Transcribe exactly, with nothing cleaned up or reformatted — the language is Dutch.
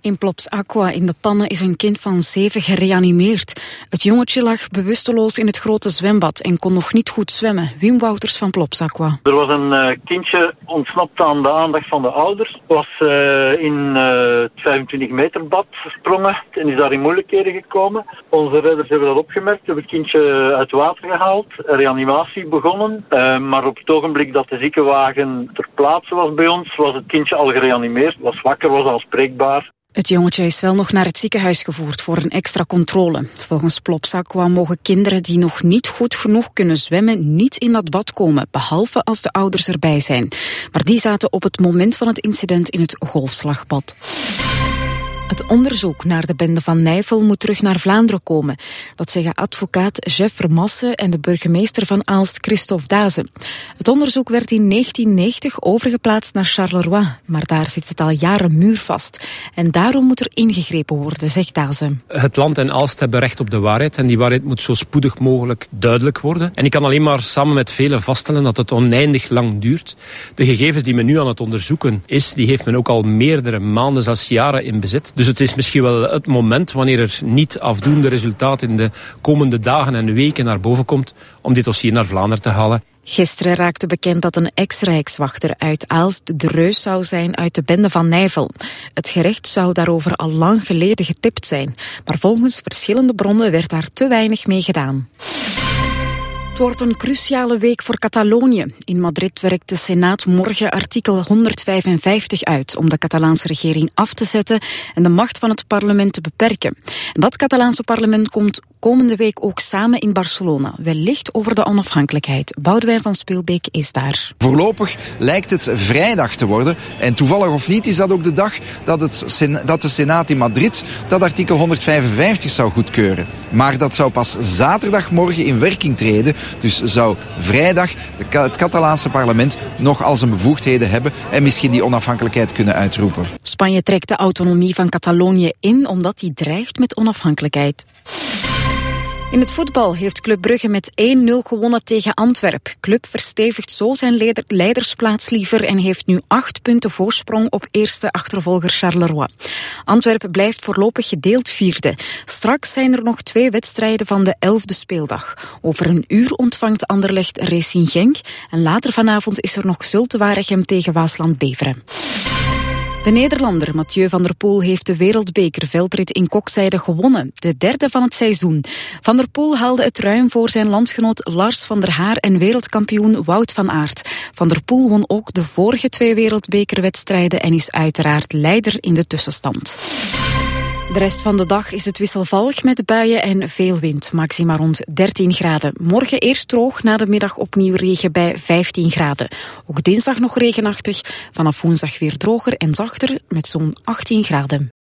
In Plops Aqua in de Pannen is een kind van zeven gereanimeerd. Het jongetje lag bewusteloos in het grote zwembad en kon nog niet goed zwemmen. Wim Wouters van Plops Aqua. Er was een uh, kindje ontsnapt aan de aandacht van de ouders. Was uh, in uh, het vijfentwintig meter bad gesprongen en is daar in moeilijkheden gekomen. Onze redders hebben dat opgemerkt, hebben het kindje uit water gehaald, reanimatie begonnen. Uh, maar op het ogenblik dat de ziekenwagen ter plaatse was bij ons, was het kindje al gereanimeerd, was wakker, was aanspreekbaar. Het jongetje is wel nog naar het ziekenhuis gevoerd voor een extra controle. Volgens Plops Aqua mogen kinderen die nog niet goed genoeg kunnen zwemmen niet in dat bad komen, behalve als de ouders erbij zijn. Maar die zaten op het moment van het incident in het golfslagbad. Het onderzoek naar de bende van Nijvel moet terug naar Vlaanderen komen. Dat zeggen advocaat Jeff Vermassen en de burgemeester van Aalst, Christophe Daze. Het onderzoek werd in negentien negentig overgeplaatst naar Charleroi, maar daar zit het al jaren muurvast. En daarom moet er ingegrepen worden, zegt Daze. Het land en Aalst hebben recht op de waarheid en die waarheid moet zo spoedig mogelijk duidelijk worden. En ik kan alleen maar samen met velen vaststellen dat het oneindig lang duurt. De gegevens die men nu aan het onderzoeken is, die heeft men ook al meerdere maanden, zelfs jaren in bezit. Dus het is misschien wel het moment, wanneer er niet afdoende resultaat in de komende dagen en weken naar boven komt, om dit dossier naar Vlaanderen te halen. Gisteren raakte bekend dat een ex-rijkswachter uit Aalst de reus zou zijn uit de bende van Nijvel. Het gerecht zou daarover al lang geleden getipt zijn, maar volgens verschillende bronnen werd daar te weinig mee gedaan. Het wordt een cruciale week voor Catalonië. In Madrid werkt de Senaat morgen artikel honderdvijfenvijftig uit om de Catalaanse regering af te zetten en de macht van het parlement te beperken. En dat Catalaanse parlement komt komende week ook samen in Barcelona, wellicht over de onafhankelijkheid. Boudewijn van Speelbeek is daar. Voorlopig lijkt het vrijdag te worden. En toevallig of niet is dat ook de dag dat, het, dat de Senaat in Madrid dat artikel honderdvijfenvijftig zou goedkeuren. Maar dat zou pas zaterdagmorgen in werking treden. Dus zou vrijdag de, het Catalaanse parlement nog al zijn bevoegdheden hebben en misschien die onafhankelijkheid kunnen uitroepen. Spanje trekt de autonomie van Catalonië in omdat die dreigt met onafhankelijkheid. In het voetbal heeft Club Brugge met één nul gewonnen tegen Antwerp. Club verstevigt zo zijn leider, leidersplaats liever en heeft nu acht punten voorsprong op eerste achtervolger Charleroi. Antwerp blijft voorlopig gedeeld vierde. Straks zijn er nog twee wedstrijden van de elfde speeldag. Over een uur ontvangt Anderlecht Racing Genk en later vanavond is er nog Zulte Waregem tegen Waasland Beveren. De Nederlander Mathieu van der Poel heeft de wereldbekerveldrit in Kokzijde gewonnen, de derde van het seizoen. Van der Poel haalde het ruim voor zijn landgenoot Lars van der Haar en wereldkampioen Wout van Aert. Van der Poel won ook de vorige twee wereldbekerwedstrijden en is uiteraard leider in de tussenstand. De rest van de dag is het wisselvallig met buien en veel wind, maxima rond dertien graden. Morgen eerst droog, na de middag opnieuw regen bij vijftien graden. Ook dinsdag nog regenachtig, vanaf woensdag weer droger en zachter met zo'n achttien graden.